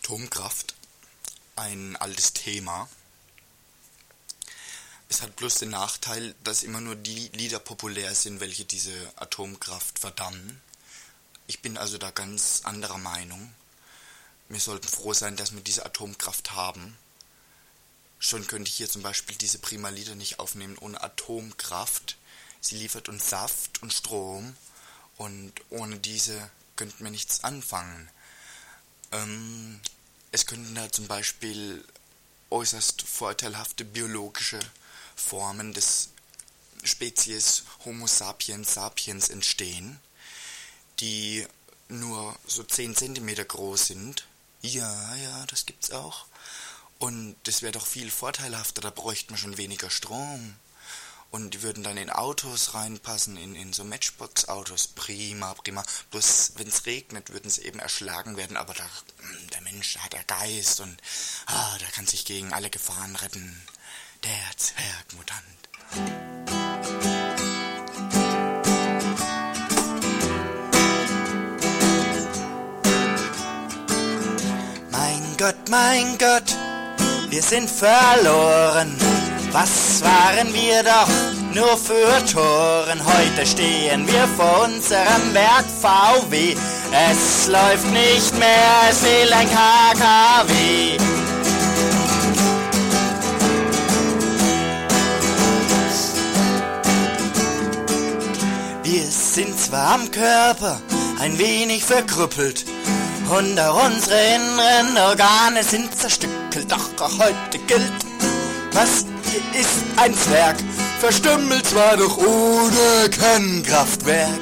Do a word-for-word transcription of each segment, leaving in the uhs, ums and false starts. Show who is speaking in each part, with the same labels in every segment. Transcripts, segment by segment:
Speaker 1: Atomkraft, ein altes Thema. Es hat bloß den Nachteil, dass immer nur die Lieder populär sind, welche diese Atomkraft verdammen. Ich bin also da ganz anderer Meinung. Wir sollten froh sein, dass wir diese Atomkraft haben. Schon könnte ich hier zum Beispiel diese prima Lieder nicht aufnehmen ohne Atomkraft. Sie liefert uns Saft und Strom und ohne diese könnten wir nichts anfangen. Ähm, es könnten da zum Beispiel äußerst vorteilhafte biologische Formen des Spezies Homo sapiens sapiens entstehen, die nur so zehn Zentimeter groß sind. Ja, ja, das gibt's auch. Und das wäre doch viel vorteilhafter, da bräuchte man schon weniger Strom. Und die würden dann in Autos reinpassen, in, in so Matchbox-Autos. Prima, prima. Bloß, wenn es regnet, würden sie eben erschlagen werden. Aber da, der Mensch hat der Geist und ah, der kann sich gegen alle Gefahren retten. Der Zwergmutant. Mein Gott, mein Gott, wir sind verloren. Was waren wir doch nur für Toren? Heute stehen wir vor unserem Werk V W. Es läuft nicht mehr, es fehlt ein K K W. Wir sind zwar am Körper ein wenig verkrüppelt und auch unsere inneren Organe sind zerstückelt, doch auch heute gilt, was ist ein Zwerg, verstümmelt zwar doch ohne Kernkraftwerk.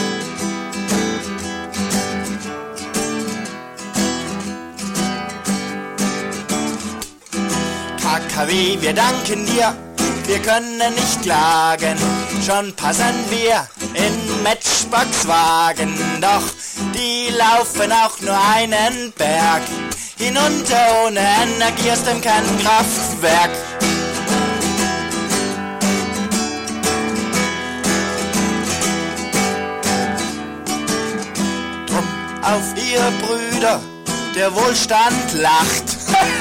Speaker 1: K K W, wir danken dir, wir können nicht klagen, schon passen wir in Matchbox-Wagen, doch die laufen auch nur einen Berg hinunter ohne Energie aus dem Kernkraftwerk. Drum auf ihr Brüder, der Wohlstand lacht.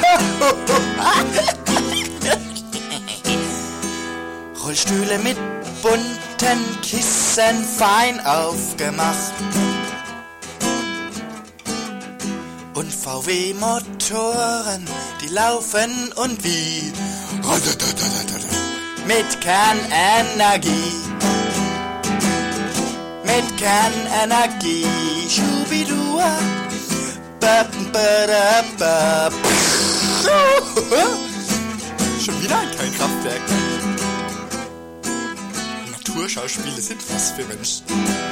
Speaker 1: Rollstühle mit bunten Kissen fein aufgemacht und V W-Motoren, die laufen und wie mit Kernenergie, mit Kernenergie, schubidua, schon wieder ein Kernkraftwerk. Naturschauspiele sind was für Menschen.